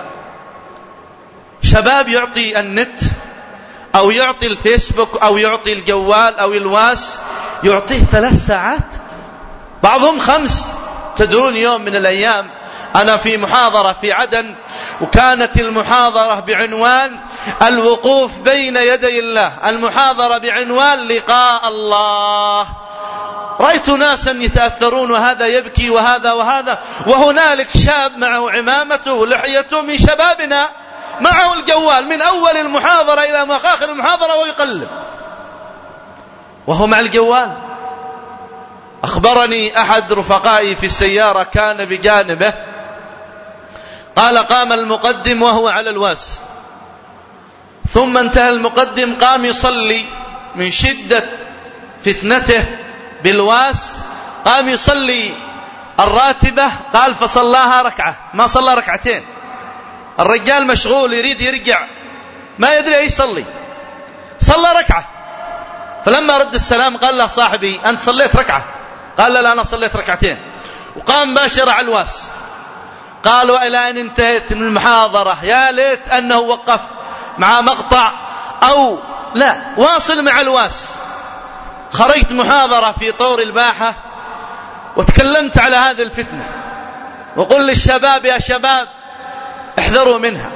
شباب يعطي النت أو يعطي الفيسبوك أو يعطي الجوال أو الواس، يعطيه ثلاث ساعات، بعضهم خمس. تدرون يوم من الأيام أنا في محاضرة في عدن، وكانت المحاضرة بعنوان الوقوف بين يدي الله، المحاضرة بعنوان لقاء الله. رأيت ناسا يتأثرون، وهذا يبكي وهذا وهذا، وهنالك شاب معه عمامته لحيته من شبابنا معه الجوال من أول المحاضرة إلى آخر المحاضرة ويقلب وهو مع الجوال. أخبرني أحد رفقائي في السيارة كان بجانبه، قال: قام المقدم وهو على الواس، ثم انتهى المقدم قام يصلي من شدة فتنته بالواس، قام يصلي الراتبة، قال فصلاها ركعة، ما صلى ركعتين. الرجال مشغول يريد يرجع ما يدري أي يصلي، صلى ركعة. فلما رد السلام قال له صاحبي: أنت صليت ركعة؟ قال: لا أنا صليت ركعتين. وقام باشر على الواس. قال: وإلى أن انتهت من المحاضرة يا ليت أنه وقف مع مقطع أو لا، واصل مع الواس. خرجت محاضرة في طور الباحة وتكلمت على هذه الفتنة، وقل للشباب: يا شباب احذروا منها.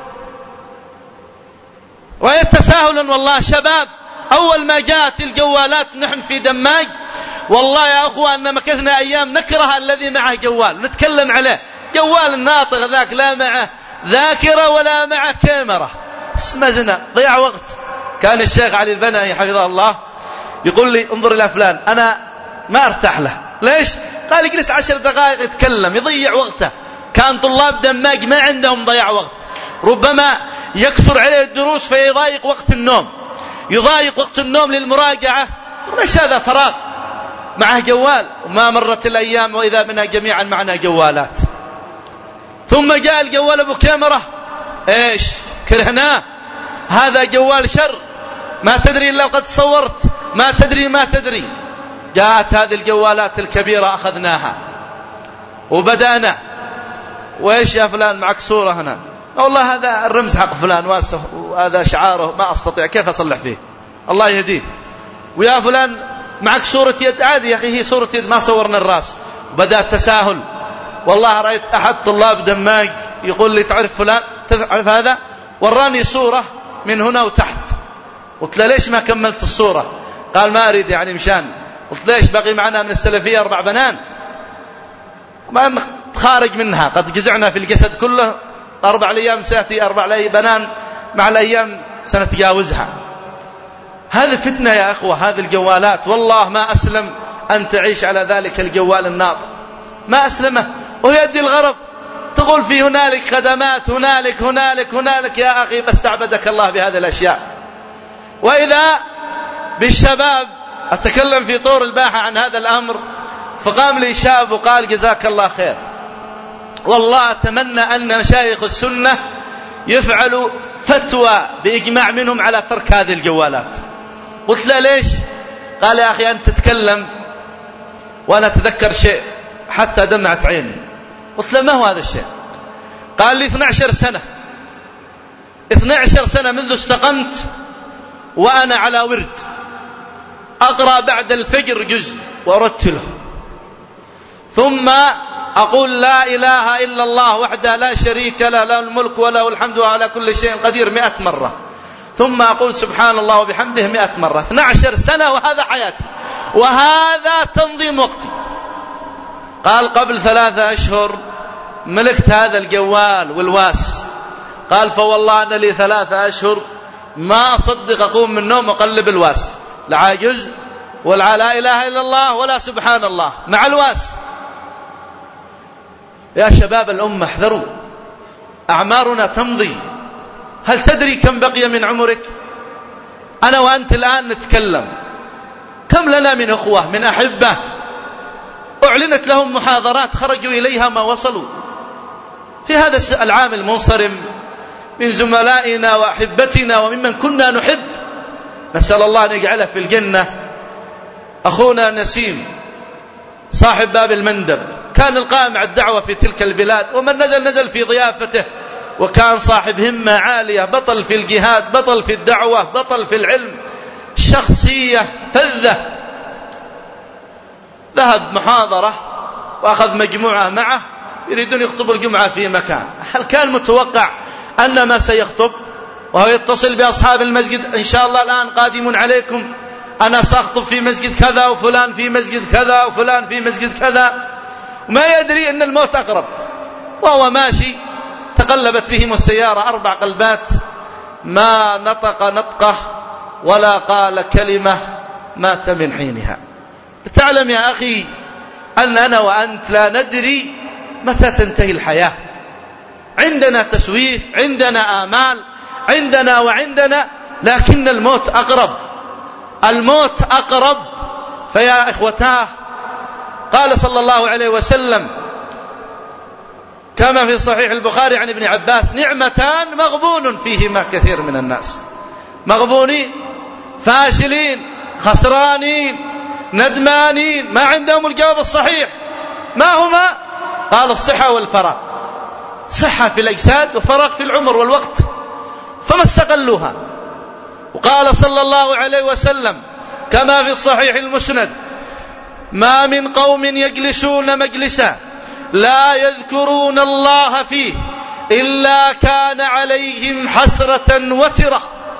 ويتساهلا والله شباب، أول ما جاءت الجوالات نحن في دماج والله يا أخوة أن مكثنا أيام نكره الذي معه جوال نتكلم عليه. جوال الناطق ذاك لا معه ذاكرة ولا معه كاميرا، اسمزنا ضيع وقت. كان الشيخ علي البنائي حفظه الله يقول لي: انظر إلى فلان، أنا ما ارتاح له. ليش؟ قال: يجلس عشر دقائق يتكلم يضيع وقته. كان طلاب دماج ما عندهم ضياع وقت، ربما يكثر عليه الدروس فيضايق وقت النوم، يضايق وقت النوم للمراجعة. ليش هذا فراغ؟ معه جوال. وما مرت الأيام وإذا بنا جميعا معنا جوالات. ثم جاء الجوال أبو كاميرا، إيش كرهناه، هذا جوال شر. ما تدري إلا وقد صورت، ما تدري ما تدري. جاءت هذه الجوالات الكبيرة أخذناها وبدأنا، وإيش يا فلان معك صورة هنا، والله هذا الرمز حق فلان وهذا شعاره ما أستطيع كيف أصلح فيه، الله يهديه. ويا فلان معك صورة يد، عادي يا أخي هي صورة يد ما صورنا الرأس. بدأ التساهل. والله رأيت أحد طلاب دماغ يقول لي تعرف فلان، تعرف هذا، وراني صورة من هنا وتحت. قلت له ليش ما كملت الصورة؟ قال ما أريد يعني مشان. قلت ليش بقي معنا من السلفية أربع بنان ما خارج منها، قد جزعنا في الجسد كله، أربع أيام سيأتي أربع بنان مع الأيام سنتجاوزها. هذه فتنة يا أخوة، هذه الجوالات والله ما أسلم أن تعيش على ذلك الجوال الناطق، ما أسلمه، ويؤدي الغرض. تقول في هنالك خدمات، هنالك هنالك هنالك، يا أخي فاستعبدك الله بهذه الأشياء. وإذا بالشباب، أتكلم في طور الباحة عن هذا الأمر، فقام لي شاب وقال جزاك الله خير، والله أتمنى أن مشايخ السنة يفعلوا فتوى بإجماع منهم على ترك هذه الجوالات. قلت له ليش؟ قال يا أخي أنت تتكلم وأنا أتذكر شيء حتى دمعت عيني. قلت له ما هو هذا الشيء؟ قال لي اثني عشر سنة اثني عشر سنة منذ استقمت وأنا على ورد أقرأ بعد الفجر جزء وأرتله، ثم أقول لا إله إلا الله وحده لا شريك له، له الملك وله الحمد وعلى كل شيء قدير مئة مرة، ثم أقول سبحان الله وبحمده مئة مرة. اثني عشر سنة وهذا حياتي وهذا تنظيم وقتي. قال قبل ثلاثة أشهر ملكت هذا الجوال والواس. قال فوالله أنا لي ثلاثة أشهر ما أصدق أقوم من النوم أقلب الواس، لا جزء ولا لا إله إلا الله ولا سبحان الله مع الواس. يا شباب الأمة احذروا، أعمارنا تمضي. هل تدري كم بقي من عمرك؟ أنا وأنت الآن نتكلم، كم لنا من أخوة من أحبة أعلنت لهم محاضرات خرجوا إليها ما وصلوا في هذا العام المنصرم من زملائنا وأحبتنا وممن كنا نحب. نسأل الله أن يجعله في الجنة. أخونا نسيم صاحب باب المندب كان القائم على الدعوة في تلك البلاد، ومن نزل نزل في ضيافته، وكان صاحب همة عالية، بطل في الجهاد، بطل في الدعوة، بطل في العلم، شخصية فذة. ذهب محاضرة وأخذ مجموعة معه يريدون يخطبوا الجمعة في مكان. هل كان متوقع أن ما سيخطب وهو يتصل بأصحاب المسجد إن شاء الله الآن قادم عليكم، أنا سأخطب في مسجد كذا وفلان في مسجد كذا وفلان في مسجد كذا، وما يدري أن الموت أقرب. وهو ماشي تقلبت بهم السيارة أربع قلبات، ما نطق نطقه ولا قال كلمة، مات من حينها. تعلم يا أخي أن أنا وأنت لا ندري متى تنتهي الحياة. عندنا تسويف، عندنا آمال، عندنا وعندنا، لكن الموت أقرب، الموت أقرب. فيا إخوتاه، قال صلى الله عليه وسلم كما في صحيح البخاري عن ابن عباس: نعمتان مغبون فيهما كثير من الناس. مغبونين، فاشلين، خسرانين، ندمانين، ما عندهم الجواب الصحيح. ما هما؟ قال الصحة والفراغ، صحة في الأجساد وفراغ في العمر والوقت، فما استقلوها. وقال صلى الله عليه وسلم كما في الصحيح المسند: ما من قوم يجلسون مجلسا لا يذكرون الله فيه إلا كان عليهم حسرة وترة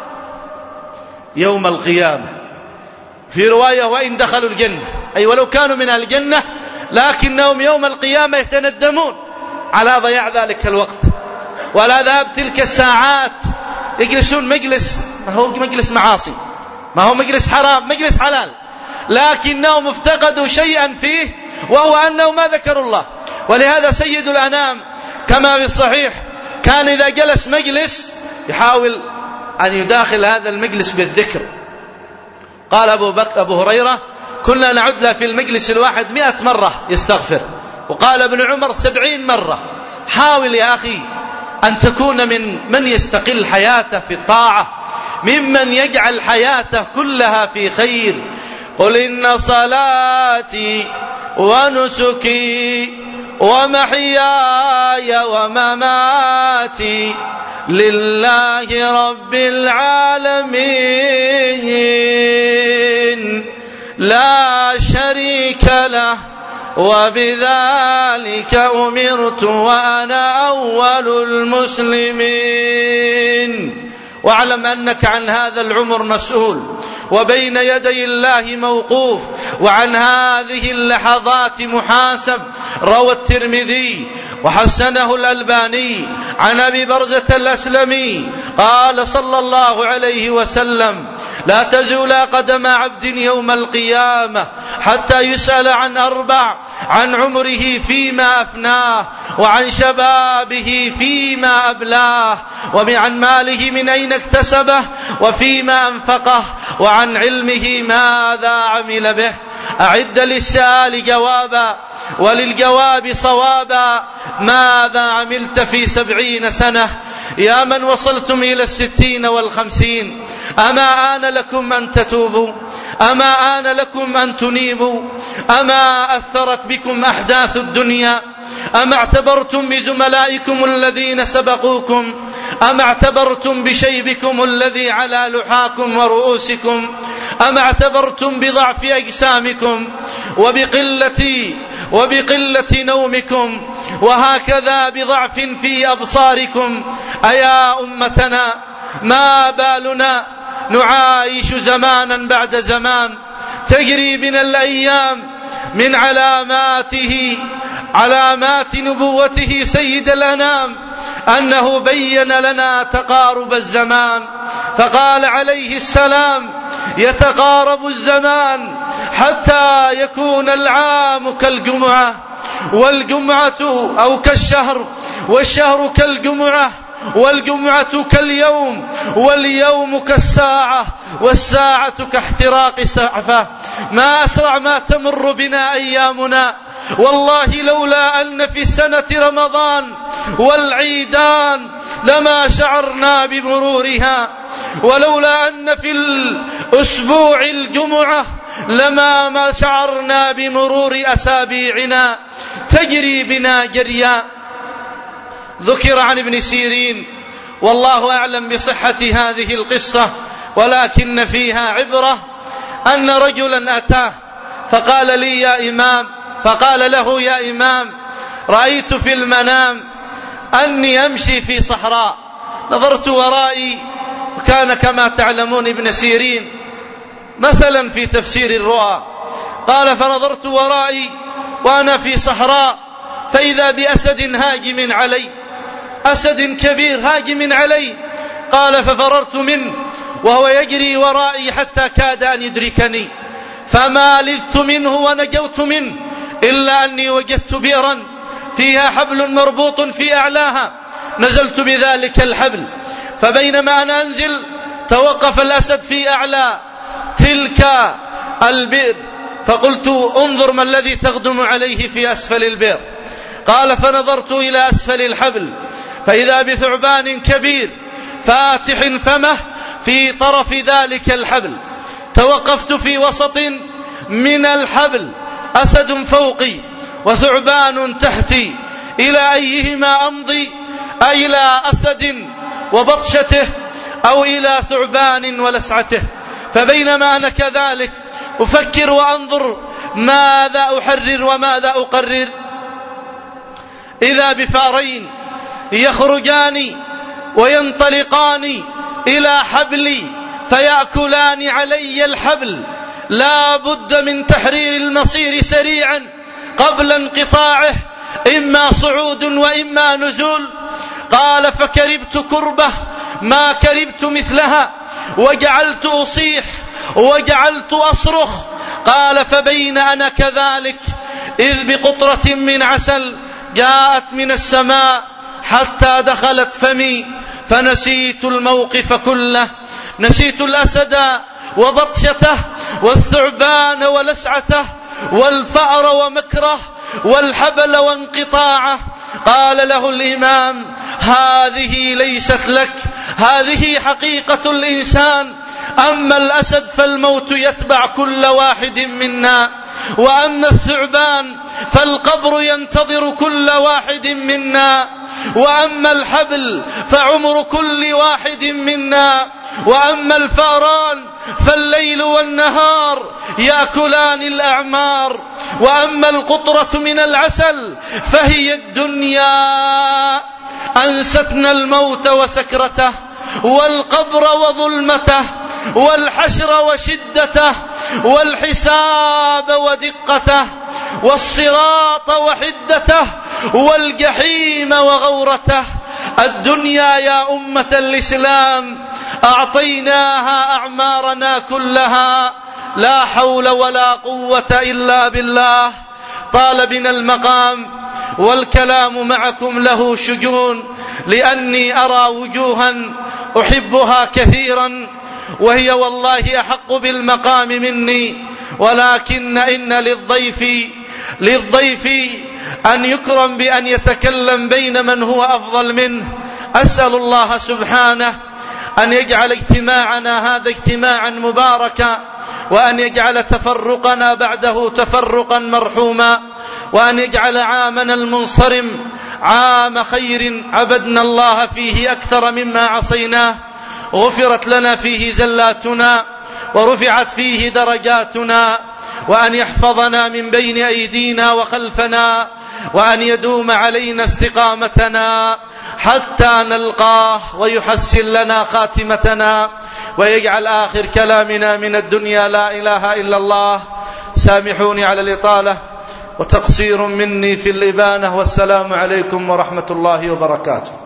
يوم القيامة. في رواية: وإن دخلوا الجنة، أي ولو كانوا من الجنة لكنهم يوم القيامة يتندمون على ضياع ذلك الوقت ولا ذهب تلك الساعات. يجلسون مجلس ما هو مجلس معاصي، ما هو مجلس حرام، مجلس حلال، لكنهم افتقدوا شيئا فيه، وهو أنه ما ذكروا الله. ولهذا سيد الأنام كما في الصحيح كان إذا جلس مجلس يحاول أن يداخل هذا المجلس بالذكر. قال أبو, بك أبو هريرة: كنا نعد له في المجلس الواحد مئة مرة يستغفر. وقال ابن عمر: سبعين مرة. حاول يا أخي أن تكون من من يستقل حياته في الطاعة، ممن يجعل حياته كلها في خير. قل إن صلاتي ونسكي ومحياي ومماتي لله رب العالمين لا شريك له وبذلك أمرت وأنا أول المسلمين. واعلم أنك عن هذا العمر مسؤول وبين يدي الله موقوف، وعن هذه اللحظات محاسب. روى الترمذي وحسنه الألباني عن أبي برزة الأسلمي قال صلى الله عليه وسلم: لا تزول قدم عبد يوم القيامة حتى يسأل عن أربع: عن عمره فيما أفناه، وعن شبابه فيما أبلاه، وعن ماله من أين اكتسبه وفيما أنفقه، وعن علمه ماذا عمل به. أعد للسؤال جوابا وللجواب صوابا: ماذا عملت في سبعين سنة؟ يا من وصلتم إلى الستين والخمسين، أما آن لكم أن تتوبوا؟ أما آن لكم أن تنيبوا؟ أما أثرت بكم أحداث الدنيا؟ أما اعتبرتم بزملائكم الذين سبقوكم؟ أما اعتبرتم بشيبكم الذي على لحاكم ورؤوسكم؟ أما اعتبرتم بضعف أجسامكم وبقلة وبقلة نومكم، وهكذا بضعف في أبصاركم؟ أيا أمتنا، ما بالنا نعايش زمانا بعد زمان، تجري بنا الأيام من علاماته علامات نبوته سيد الأنام أنه بين لنا تقارب الزمان، فقال عليه السلام: يتقارب الزمان حتى يكون العام كالجمعة، والجمعة أو كالشهر، والشهر كالجمعة، والجمعة كاليوم، واليوم كالساعة، والساعة كاحتراق السعفة. ما أسرع ما تمر بنا أيامنا، والله لولا أن في السنة رمضان والعيدان لما شعرنا بمرورها، ولولا أن في الأسبوع الجمعة لما ما شعرنا بمرور أسابيعنا، تجري بنا جريا. ذكر عن ابن سيرين، والله أعلم بصحة هذه القصة، ولكن فيها عبرة، أن رجلا أتاه فقال لي يا إمام فقال له: يا إمام، رأيت في المنام أني أمشي في صحراء، نظرت ورائي، وكان كما تعلمون ابن سيرين مثلا في تفسير الرؤى. قال: فنظرت ورائي وأنا في صحراء، فإذا بأسد هاجم علي، أسد كبير هاجم علي. قال: ففررت منه وهو يجري ورائي حتى كاد أن يدركني، فما لذت منه ونجوت منه إلا أني وجدت بئرا فيها حبل مربوط في أعلاها، نزلت بذلك الحبل، فبينما أنا أنزل توقف الأسد في أعلى تلك البئر، فقلت: انظر ما الذي تغدم عليه في أسفل البئر. قال: فنظرت إلى أسفل الحبل فإذا بثعبان كبير فاتح فمه في طرف ذلك الحبل، توقفت في وسط من الحبل، أسد فوقي وثعبان تحتي، إلى أيهما أمضي؟ أإلى أسد وبطشته أو إلى ثعبان ولسعته؟ فبينما أنا كذلك أفكر وأنظر ماذا أحرر وماذا أقرر، إذا بفارين يخرجان وينطلقان إلى حبلي فيأكلان علي الحبل، لا بد من تحرير المصير سريعا قبل انقطاعه، إما صعود وإما نزول. قال: فكربت كربة ما كربت مثلها، وجعلت أصيح وجعلت أصرخ. قال: فبين أنا كذلك إذ بقطرة من عسل جاءت من السماء حتى دخلت فمي، فنسيت الموقف كله، نسيت الأسد وبطشته والثعبان ولسعته والفأر ومكره والحبل وانقطاعه. قال له الإمام: هذه ليست لك، هذه حقيقة الإنسان. أما الأسد فالموت يتبع كل واحد منا، وأما الثعبان فالقبر ينتظر كل واحد منا، وأما الحبل فعمر كل واحد منا، وأما الفاران فالليل والنهار يأكلان الأعمار، وأما القطرة من العسل فهي الدنيا أنستنا الموت وسكرته، والقبر وظلمته، والحشر وشدته، والحساب ودقته، والصراط وحدته، والجحيم وغورته. الدنيا يا أمة الإسلام أعطيناها أعمارنا كلها، لا حول ولا قوة إلا بالله. طال بنا المقام والكلام معكم له شجون، لأني أرى وجوها أحبها كثيرا وهي والله أحق بالمقام مني، ولكن إن للضيف للضيف أن يكرم بأن يتكلم بين من هو أفضل منه. أسأل الله سبحانه أن يجعل اجتماعنا هذا اجتماعا مباركا، وأن يجعل تفرقنا بعده تفرقا مرحوما، وأن يجعل عامنا المنصرم عام خير عبدنا الله فيه أكثر مما عصيناه، غفرت لنا فيه زلاتنا، ورفعت فيه درجاتنا، وأن يحفظنا من بين أيدينا وخلفنا، وأن يدوم علينا استقامتنا حتى نلقاه، ويحسن لنا خاتمتنا، ويجعل آخر كلامنا من الدنيا لا إله إلا الله. سامحوني على الإطالة وتقصير مني في الإبانة، والسلام عليكم ورحمة الله وبركاته.